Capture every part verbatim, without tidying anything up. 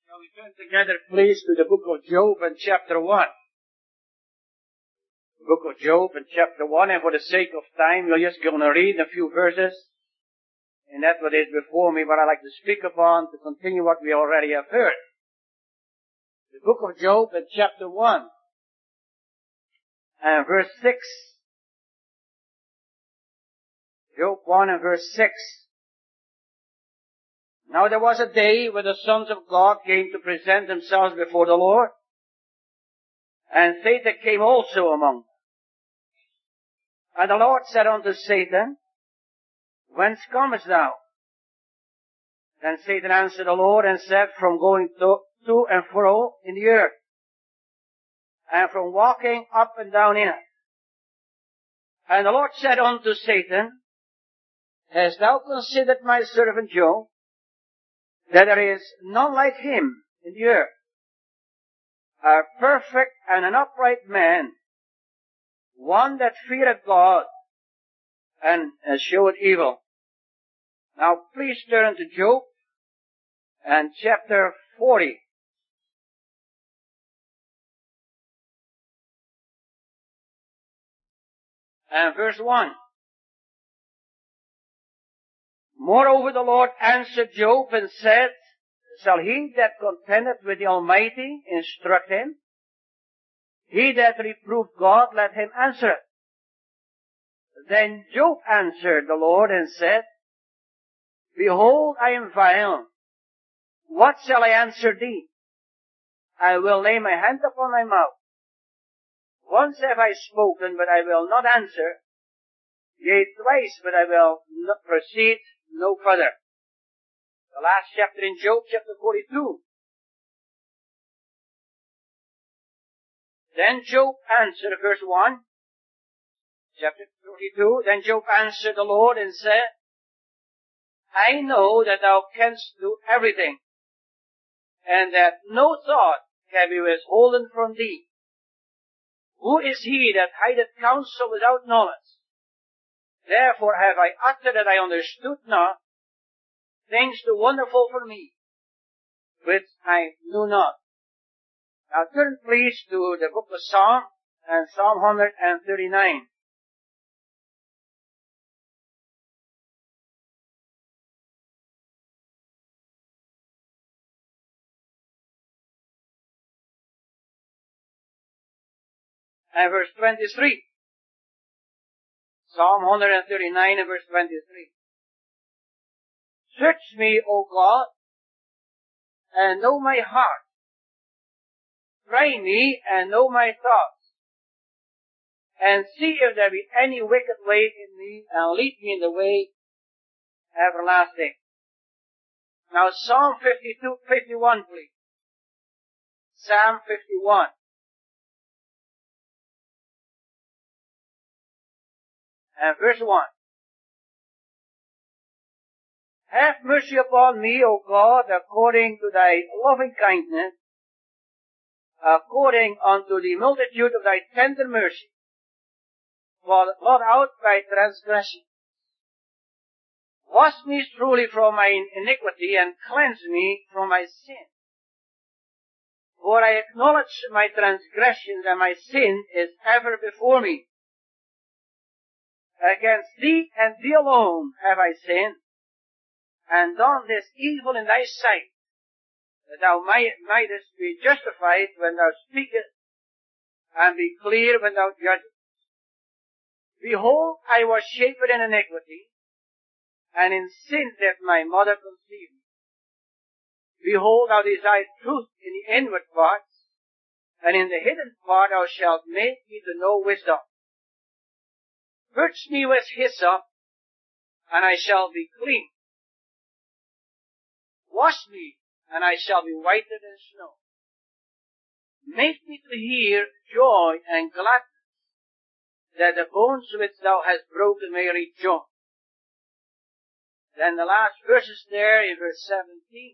Shall we turn together, please, to the book of Job and chapter one. The book of Job and chapter one, and for the sake of time, we're just going to read a few verses. And that's what is before me, what I like to speak upon to continue what we already have heard. The book of Job and chapter one, and verse six. Job one and verse six. Now there was a day when the sons of God came to present themselves before the Lord, and Satan came also among them. And the Lord said unto Satan, Whence comest thou? Then Satan answered the Lord and said, From going to, to and fro in the earth, and from walking up and down in it. And the Lord said unto Satan, Hast thou considered my servant Job, that there is none like him in the earth, a perfect and an upright man, one that feareth God and showeth evil. Now please turn to Job and chapter forty. And verse one. Moreover the Lord answered Job and said, Shall he that contendeth with the Almighty instruct him? He that reproved God, let him answer it. Then Job answered the Lord and said, Behold, I am vile. What shall I answer thee? I will lay my hand upon my mouth. Once have I spoken, but I will not answer. Yea, twice, but I will not proceed no further. The last chapter in Job, chapter forty-two. Then Job answered, verse one, chapter forty-two, Then Job answered the Lord and said, I know that thou canst do everything, and that no thought can be withholden from thee. Who is he that hideth counsel without knowledge? Therefore have I uttered that I understood not, things too wonderful for me, which I knew not. Now turn please to the book of Psalm, and Psalm one thirty-nine. And verse twenty-three. Psalm one thirty-nine and verse twenty-three. Search me, O God, and know my heart. Try me and know my thoughts. And see if there be any wicked way in me, and lead me in the way everlasting. Now Psalm fifty-two, fifty-one, please. Psalm fifty-one. And verse one. Have mercy upon me, O God, according to thy loving kindness, according unto the multitude of thy tender mercy. Blot out my transgression. Wash me truly from my iniquity, and cleanse me from my sin. For I acknowledge my transgressions, and my sin is ever before me. Against thee and thee alone have I sinned, and done this evil in thy sight, that thou mightest be justified when thou speakest, and be clear when thou judgest. Behold, I was shapen in iniquity, and in sin did my mother conceive me. Behold, thou desirest truth in the inward parts, and in the hidden part thou shalt make me to know wisdom. Purge me with hyssop, and I shall be clean. Wash me, and I shall be whiter than snow. Make me to hear joy and gladness, that the bones which thou hast broken may rejoice. Then the last verses there in verse seventeen.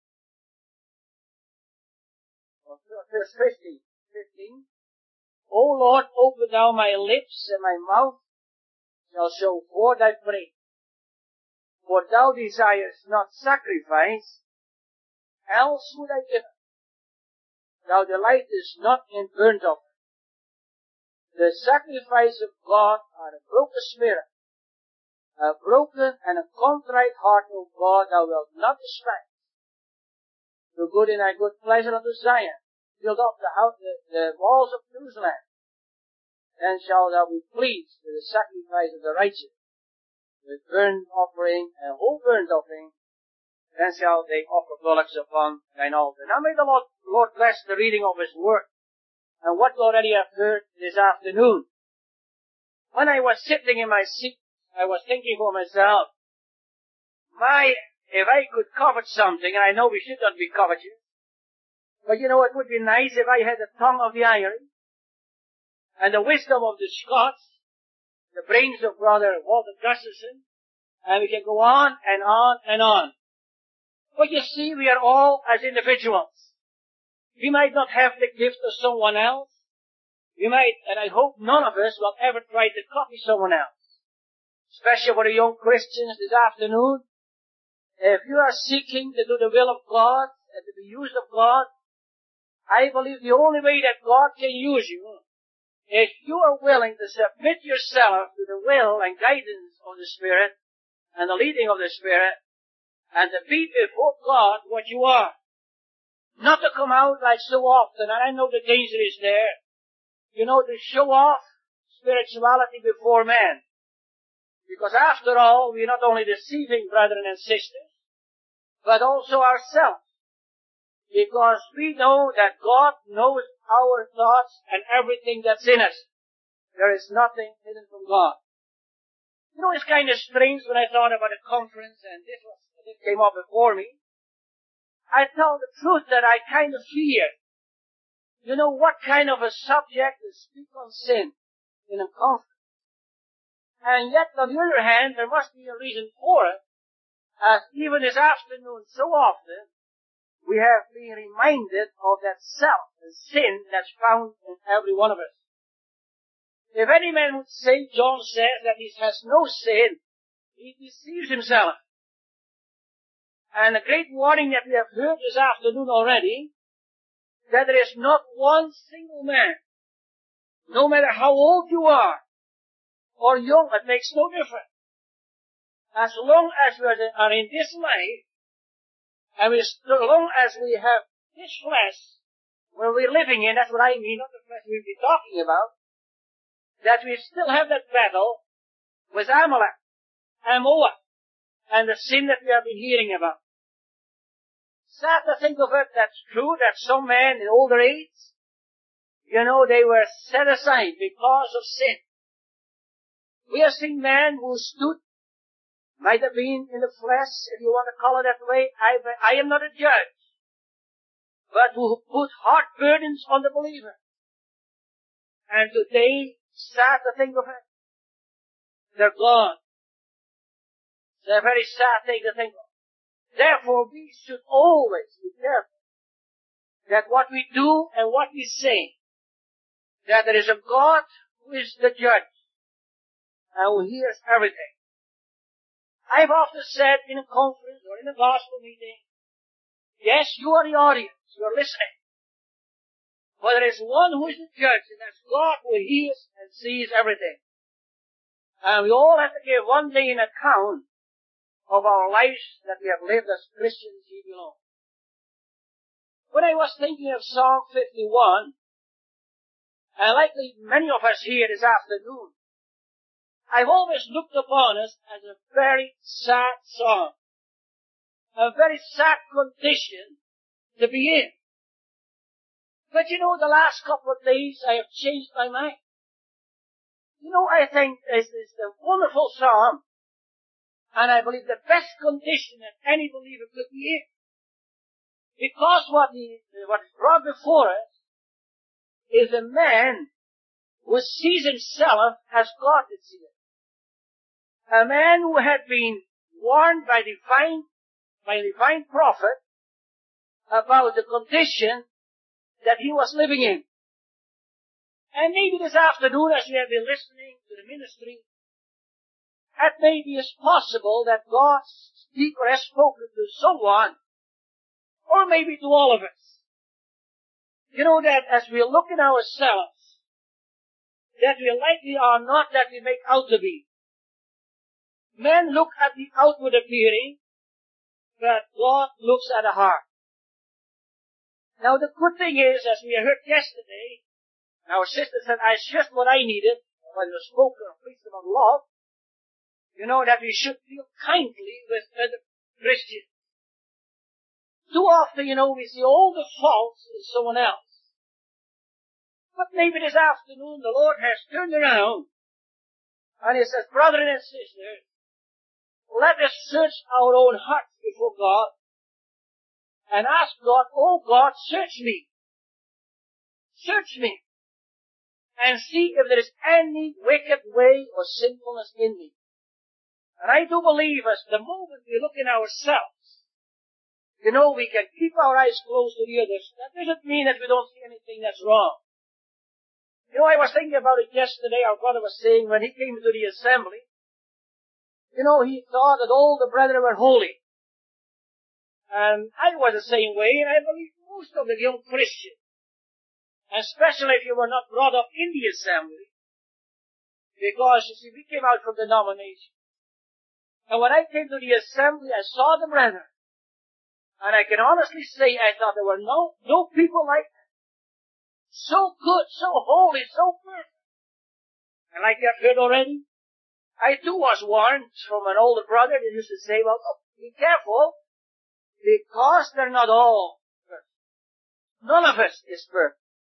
Or verse fifteen. fifteen. O Lord, open thou my lips, and my mouth shall show forth thy praise. For thou desirest not sacrifice, else would I give it? Thou delightest not in burnt offering. The sacrifice of God are a broken spirit, a broken and a contrite heart, O God, thou wilt not despise. Do good in thy good pleasure unto Zion. Build up the, house, the, the walls of Jerusalem. Then shalt thou be pleased with the sacrifice of the righteous, with burnt offering and whole burnt offering. Then shall they offer bullocks upon thine altar. Now may the Lord, Lord bless the reading of His Word, and what we already have heard this afternoon. When I was sitting in my seat, I was thinking for myself, my, if I could covet something, and I know we should not be covetous, but you know, it would be nice if I had the tongue of the Irish, and the wisdom of the Scots, the brains of Brother Walter Gustafson, and we can go on and on and on. But you see, we are all as individuals. We might not have the gift of someone else. We might, and I hope none of us will ever try to copy someone else. Especially for the young Christians this afternoon. If you are seeking to do the will of God and to be used of God, I believe the only way that God can use you is you are willing to submit yourself to the will and guidance of the Spirit and the leading of the Spirit, and to be before God what you are. Not to come out like so often, and I know the danger is there, you know, to show off spirituality before men. Because after all, we are not only deceiving brethren and sisters, but also ourselves. Because we know that God knows our thoughts and everything that's in us. There is nothing hidden from God. You know, it's kind of strange when I thought about a conference, and this was, this came up before me. I tell the truth that I kind of fear. You know, what kind of a subject to speak on sin in a conference? And yet, on the other hand, there must be a reason for it, as even this afternoon, so often, we have been reminded of that self, the sin that's found in every one of us. If any man would say, John says, that he has no sin, he deceives himself. And the great warning that we have heard this afternoon already, that there is not one single man, no matter how old you are, or young, it makes no difference. As long as we are in this life, and as long as we have this flesh, where we're living in, that's what I mean, not the flesh we'll be talking about, that we still have that battle with Amalek and Moab, and the sin that we have been hearing about. Sad to think of it, that's true, that some men in older age, you know, they were set aside because of sin. We have seen men who stood, might have been in the flesh, if you want to call it that way. I, I am not a judge, but who put heart burdens on the believer. And today, sad to think of it, they're gone. It's a very sad thing to think of. Therefore, we should always be careful that what we do and what we say, that there is a God who is the judge and who hears everything. I've often said in a conference or in a gospel meeting, yes, you are the audience, you are listening. But there is one who is the judge, and that's God who hears and sees everything. And we all have to give one day an account of our lives that we have lived as Christians here below. When I was thinking of Psalm fifty-one, and likely many of us here this afternoon, I've always looked upon it as a very sad psalm. A very sad condition to be in. But you know, the last couple of days I have changed my mind. You know, I think this is a wonderful psalm, and I believe the best condition that any believer could be in. Because what, he, what is brought before us is a man who sees himself as God did see it. A man who had been warned by divine, by a divine prophet about the condition that he was living in. And maybe this afternoon, as we have been listening to the ministry, it maybe is possible that God's speaker has spoken to someone or maybe to all of us. You know that as we look in ourselves, that we likely are not that we make out to be. Men look at the outward appearing, but God looks at the heart. Now the good thing is, as we heard yesterday, our sister said, "It's just what I needed," when we spoke of preached about love. You know that we should feel kindly with other Christians. Too often, you know, we see all the faults in someone else. But maybe this afternoon the Lord has turned around and He says, "Brother and sister, let us search our own hearts before God and ask God, oh God, search me. Search me. And see if there is any wicked way or sinfulness in me." And I do believe as the moment we look in ourselves, you know, we can keep our eyes closed to the others. That doesn't mean that we don't see anything that's wrong. You know, I was thinking about it yesterday. Our brother was saying when he came to the assembly, you know, he thought that all the brethren were holy. And I was the same way, and I believe most of the young Christians, especially if you were not brought up in the assembly, because, you see, we came out from denomination. And when I came to the assembly, I saw the brethren. And I can honestly say, I thought there were no, no people like that. So good, so holy, so perfect. And like I've heard already, I too was warned from an older brother that used to say, "Well, look, be careful, because they're not all perfect. None of us is perfect."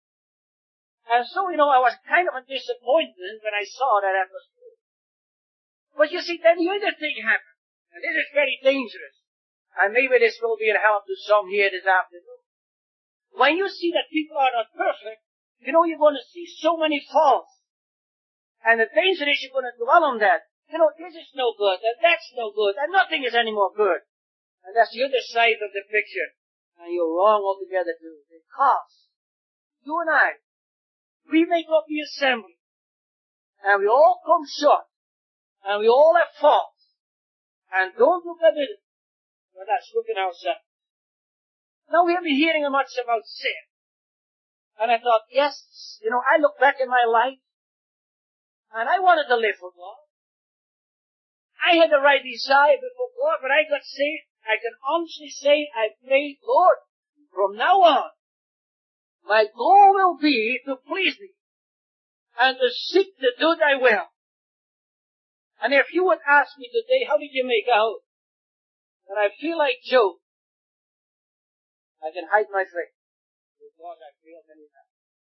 And so, you know, I was kind of a disappointment when I saw that that was true. But you see, then the other thing happened. And this is very dangerous. And maybe this will be a help to some here this afternoon. When you see that people are not perfect, you know, you're going to see so many faults. And the danger is you're going to dwell on that. You know, this is no good, and that's no good, and nothing is any more good. And that's the other side of the picture. And you're wrong altogether too. Because you and I, we make up the assembly. And we all come short. And we all have faults. And don't look at it. But let's look at ourselves. Now we have been hearing much about sin. And I thought, yes, you know, I look back in my life. And I wanted to live for God. I had the right desire before God, but I got saved. I can honestly say I prayed, "Lord, from now on, my goal will be to please Thee and to seek to do Thy will." And if you would ask me today, how did you make out? And I feel like Job. I can hide my face because I feel many times.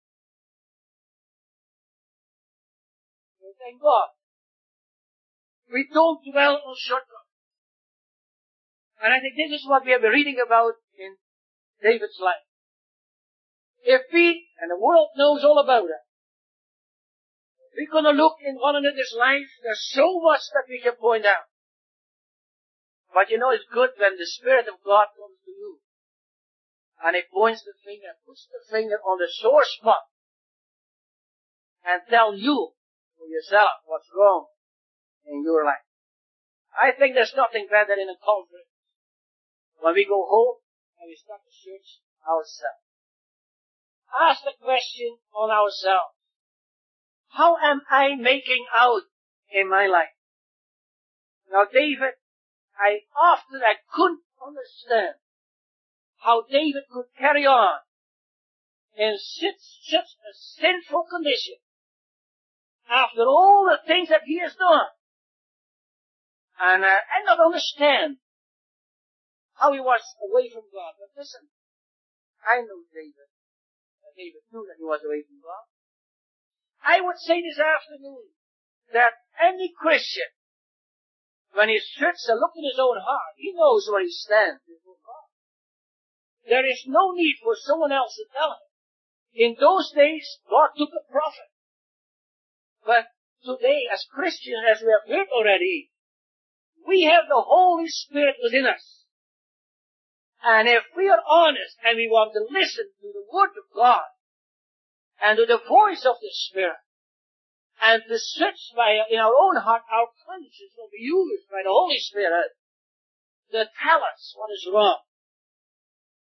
So thank God. We don't dwell on shortcuts. And I think this is what we have been reading about in David's life. If we, and the world knows all about it, we're going to look in one another's life, there's so much that we can point out. But you know, it's good when the Spirit of God comes to you. And He points the finger, puts the finger on the sore spot, and tell you for yourself what's wrong in your life. I think there's nothing better in a conference when we go home and we start to search ourselves. Ask the question on ourselves. How am I making out in my life? Now David, I often, I couldn't understand how David could carry on in such, such a sinful condition after all the things that he has done. And uh, I don't understand how he was away from God. But listen, I know David. David knew that he was away from God. I would say this afternoon that any Christian, when he sits and looks in his own heart, he knows where he stands before God. There is no need for someone else to tell him. In those days, God took a prophet. But today, as Christians, as we have heard already, we have the Holy Spirit within us. And if we are honest and we want to listen to the Word of God and to the voice of the Spirit and to search by, in our own heart, our conscience will be used by the Holy Spirit to tell us what is wrong.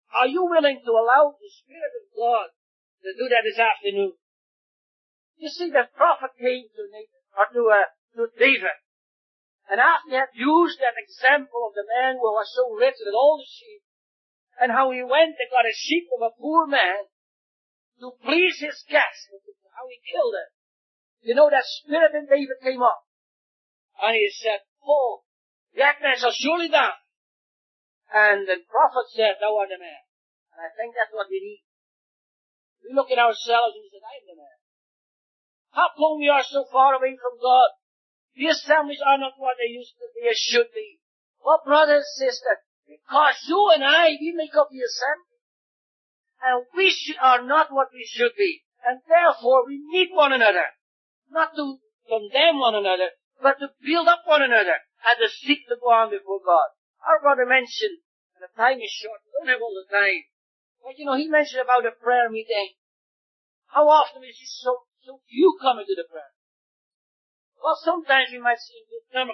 Are you willing to allow the Spirit of God to do that this afternoon? You see, the prophet came to Nathan, or to, uh, to David, and after he had used that example of the man who was so rich with all the sheep, and how he went and got a sheep of a poor man to please his guest, how he killed it. You know, that spirit in David came up, and he said, "Oh, that man shall surely die." And the prophet said, "Thou art the man." And I think that's what we need. We look at ourselves and we say, "I'm the man." How come we are so far away from God? The assemblies are not what they used to be or should be. Well, brother and sister, because you and I, we make up the assembly. And we sh- are not what we should be. And therefore, we need one another. Not to condemn one another, but to build up one another and to seek to go on before God. Our brother mentioned, and the time is short, we don't have all the time. But you know, he mentioned about a prayer meeting. How often is he so, so few coming to the prayer? Well, sometimes we might seem good comical.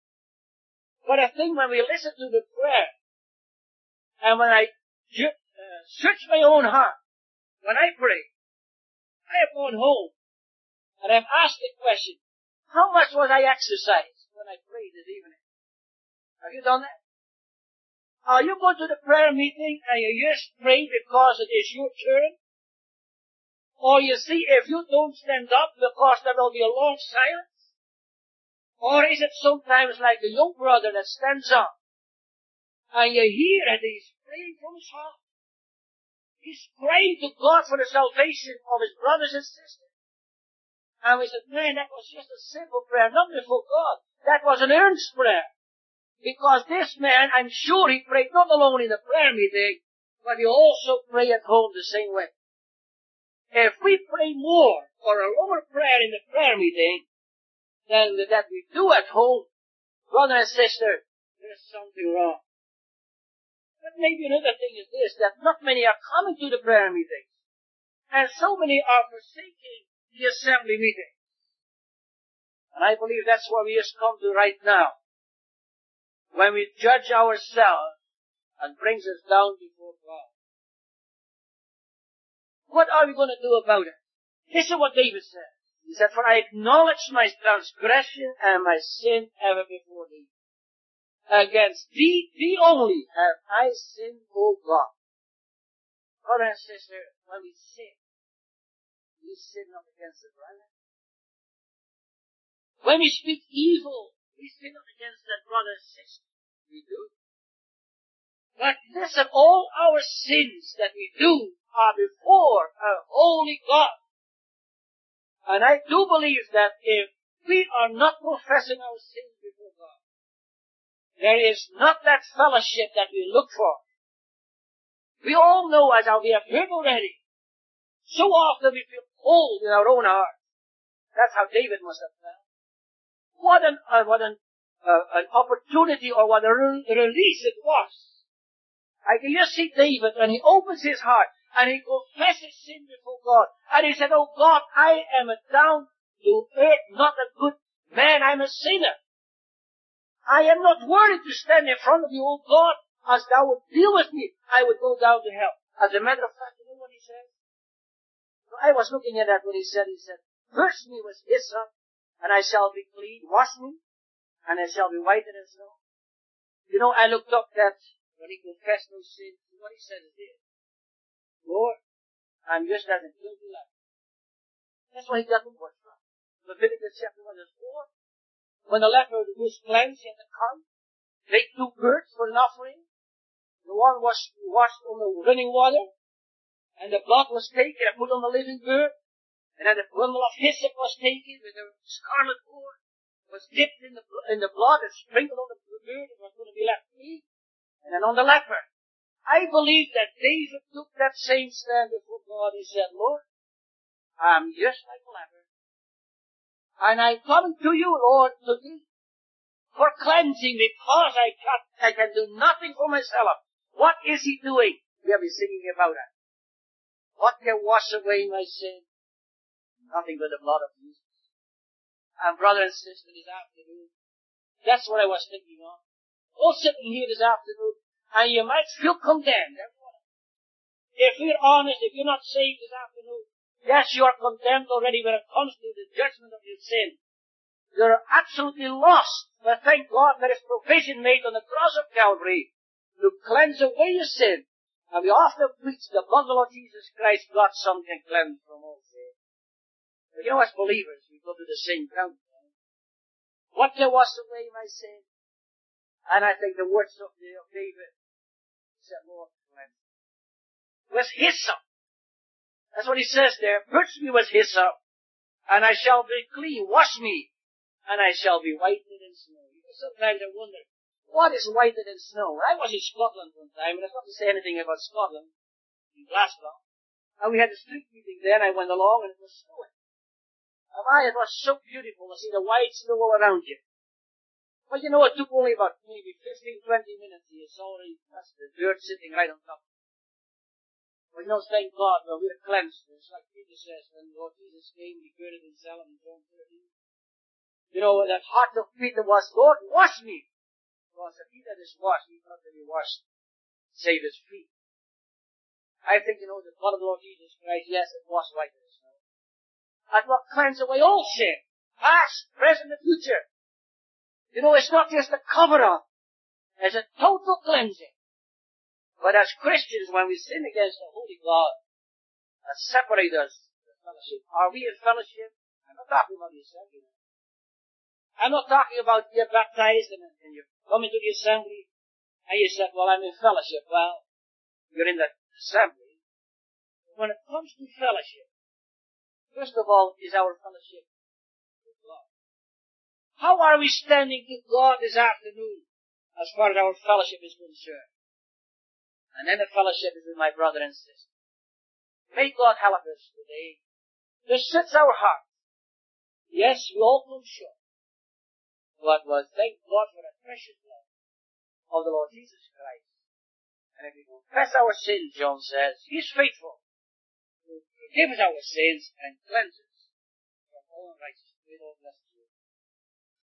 But I think when we listen to the prayer, and when I ju- uh, search my own heart, when I pray, I have gone home, and I've asked the question, how much was I exercised when I prayed this evening? Have you done that? Are you going to the prayer meeting and you just pray because it is your turn? Or you see, if you don't stand up because there will be a long silence? Or is it sometimes like the young brother that stands up and you hear that he's praying from his heart? He's praying to God for the salvation of his brothers and sisters. And we said, man, that was just a simple prayer, not before God. That was an earnest prayer. Because this man, I'm sure he prayed not alone in the prayer meeting, but he also prayed at home the same way. If we pray more or a longer prayer in the prayer meeting than that we do at home, brother and sister, there's something wrong. But maybe another thing is this, that not many are coming to the prayer meetings. And so many are forsaking the assembly meeting. And I believe that's where we just come to right now. When we judge ourselves and brings us down before God. What are we going to do about it? This is what David said. He said, "For I acknowledge my transgression and my sin ever before thee. Against thee, thee only, have I sinned, O God." Brother and sister, when we sin, we sin not against the brother. When we speak evil, we sin not against that brother and sister. We do. But listen, all our sins that we do are before a holy God. And I do believe that if we are not confessing our sins before God, there is not that fellowship that we look for. We all know, as we have heard already, so often we feel cold in our own heart. That's how David must have felt. What an, uh, what an, uh, an opportunity or what a re- release it was. I can just see David when he opens his heart and he confesses sin before God. And he said, "Oh God, I am a down to earth, not a good man. I'm a sinner. I am not worthy to stand in front of you, oh God. As thou would deal with me, I would go down to hell." As a matter of fact, you know what he said? I was looking at that when he said, he said, "Purge me with hyssop, and I shall be clean. Wash me, and I shall be whiter than snow." You know, I looked up that when he confessed those sins, what he said is this: "Lord, I'm just as a guilty leper." That's why he got the word from. Leviticus chapter one verse four. When the leper was cleansed, he had to come, take two birds for an offering. The one was washed on the running water, and the blood was taken and put on the living bird. And then the bundle of hyssop was taken with a scarlet cord, was dipped in the, in the blood and sprinkled on the bird. It was going to be left clean. And then on the leper. I believe that David took that same stand before God. He said, "Lord, I'm just like a leper. And I come to you, Lord, to thee for cleansing because I can, I can do nothing for myself." What is he doing? We have been singing about it. What can wash away my sin? Nothing but the blood of Jesus. And brother and sister, this afternoon, that's what I was thinking of. All sitting here this afternoon, and you might feel condemned. If we're honest, if you're not saved this afternoon, yes, you are condemned already when it comes to the judgment of your sin. You're absolutely lost. But thank God there is provision made on the cross of Calvary to cleanse away your sin. And we often preach the blood of the Lord Jesus Christ got something cleansed from all sin. But you know, as believers, we go to the same ground. What can wash away my sin? And I think the words of, the, of David said, Lord, cleanse me. With hyssop. That's what he says there. Purge me with hyssop, and I shall be clean. Wash me, and I shall be whiter than snow. You know, sometimes I wonder, what is whiter than snow? I was in Scotland one time, and it's not to say anything about Scotland, in Glasgow. And we had a street meeting there, and I went along, and it was snowing. And my, it was so beautiful to see the white snow all around you. But you know, it took only about maybe fifteen, twenty minutes. You saw already, that's the dirt sitting right on top. But you know, thank God, well, we're cleansed. It's like Peter says, when Lord Jesus came, he girded himself in John thirteen. You know, that heart of Peter was, Lord, wash me. Because if he that is washed, he's not to be washed, save his feet. I think, you know, the blood of the Lord Jesus Christ, yes, it was white as snow. And will cleanse away all sin, past, present, and future. You know, it's not just a cover-up. It's a total cleansing. But as Christians, when we sin against the Holy God, that separate us from fellowship, are we in fellowship? I'm not talking about the assembly. I'm not talking about you're baptized and, and you come into the assembly and you said, well, I'm in fellowship. Well, you're in the assembly. But when it comes to fellowship, first of all, is our fellowship with God. How are we standing to God this afternoon as far as our fellowship is concerned? And then the fellowship is with my brother and sister. May God help us today. This sits our heart. Yes, we all come short. But well, thank God for the precious blood of the Lord Jesus Christ. And if we confess our sins, John says, He is faithful to forgive us our sins and cleanse us from all unrighteousness. May the Lord bless us.